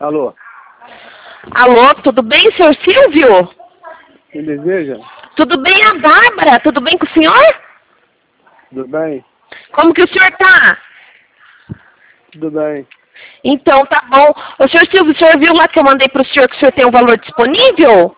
Alô, Alô, tudo bem, senhor Silvio? quem deseja? Tudo bem, a Bárbara? Tudo bem com o senhor? Tudo bem? Como que o senhor tá? Tudo bem. Então, tá bom. Ô, senhor Silvio, o senhor viu lá que eu mandei pro senhor que o senhor tem um valor disponível?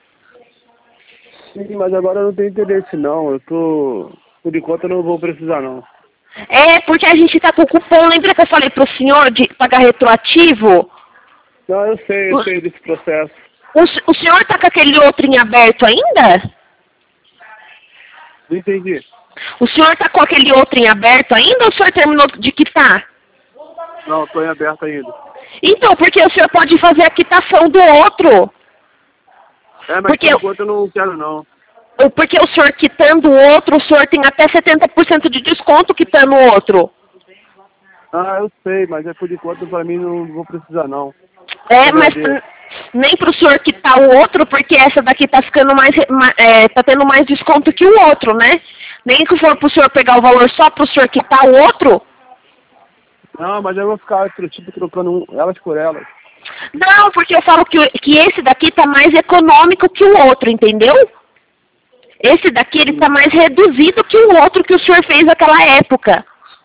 Sim, mas agora eu não tenho interesse não. Por enquanto eu não vou precisar não. É, porque a gente tá com o cupom, lembra que eu falei pro senhor de pagar retroativo? Não, eu sei desse processo. O senhor tá com aquele outro em aberto ainda? Não entendi. O senhor tá com aquele outro em aberto ainda ou o senhor terminou de quitar? Não, estou em aberto ainda. Então, porque o senhor pode fazer a quitação do outro. É, mas Porque, por enquanto eu não quero não. porque o senhor quitando o outro, o senhor tem até 70% de desconto quitando o outro. Ah, eu sei, mas por enquanto pra mim não vou precisar não. É, mas Agradeço. nem pro senhor quitar o outro, porque essa daqui tá ficando tá tendo mais desconto que o outro, né? Nem que for pro senhor pegar o valor só pro senhor quitar o outro. Não, mas eu vou ficar tipo trocando elas por elas. Não, porque eu falo que esse daqui tá mais econômico que o outro, entendeu? Esse daqui ele tá mais reduzido que o outro que o senhor fez naquela época.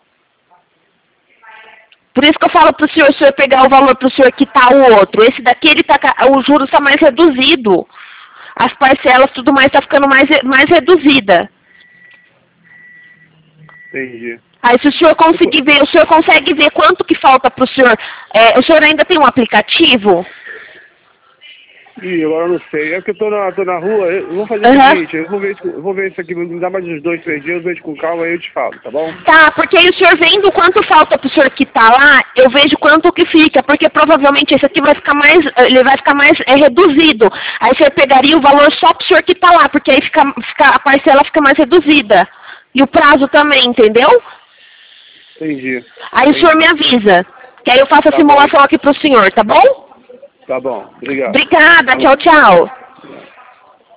Por isso que eu falo pro senhor, se o senhor pegar o valor pro senhor quitar o outro. Esse daqui, o juros tá mais reduzido. As parcelas, tudo mais, tá ficando mais reduzida. Entendi. Aí se o senhor conseguir ver, o senhor consegue ver quanto que falta pro senhor. O senhor ainda tem um aplicativo? Ih, agora eu não sei. É que eu tô na rua, eu vou fazer o seguinte, eu vou ver isso aqui, me dá mais uns 2, 3 dias, eu vejo com calma aí eu te falo, tá bom? Tá, porque aí o senhor vendo quanto falta pro senhor quitar lá, eu vejo quanto que fica, porque provavelmente esse aqui vai ficar mais, ele vai ficar mais reduzido. Aí o senhor pegaria o valor só pro senhor quitar lá, porque aí a parcela fica mais reduzida. E o prazo também, entendeu? Entendi. Aí o senhor me avisa, que aí eu faço a simulação aqui pro senhor, tá bom? Tá bom, obrigado. Obrigada, tchau, tchau.